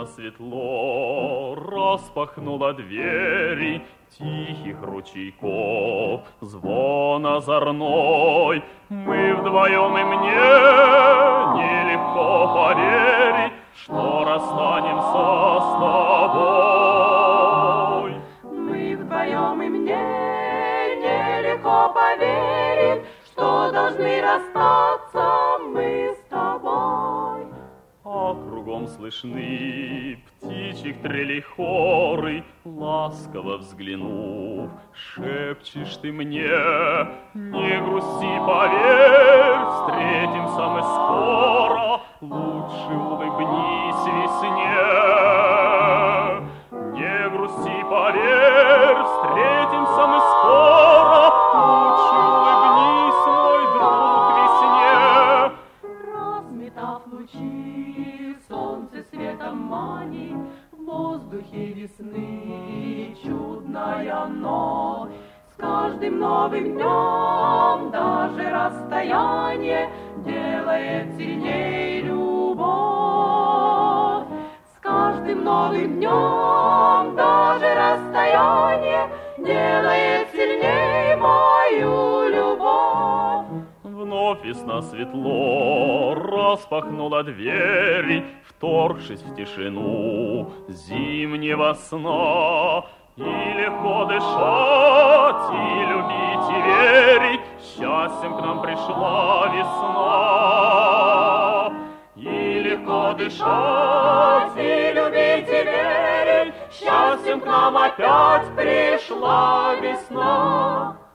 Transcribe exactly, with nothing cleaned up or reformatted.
весна светло распахнула двери тихих ручейков, звон озорной. Мы вдвоем, и мне нелегко поверить, что расстанемся с тобой. Мы вдвоем, и мне нелегко поверить, что должны расстаться мы с тобой. А кругом слышны птичьих трелей хоры, ласково взглянув, шепчешь ты мне: не грусти, поверь, встретимся мы скоро, лучше улыбнись весне. Не грусти, поверь, встретимся мы скоро, лучше улыбнись, мой друг, весне. Разметав лучи, солнце светом манит, в воздухе весны чудная ночь. С каждым новым днем даже расстояние делает сильней любовь. С каждым новым днем даже расстояние делает сильней мою любовь. Вновь весна светло распахнула двери, вторгшись в тишину зимнего сна. И легко дышать, и любить, и верить, счастьем к нам пришла весна. И легко дышать, и любить, и верить, счастьем к нам опять пришла весна.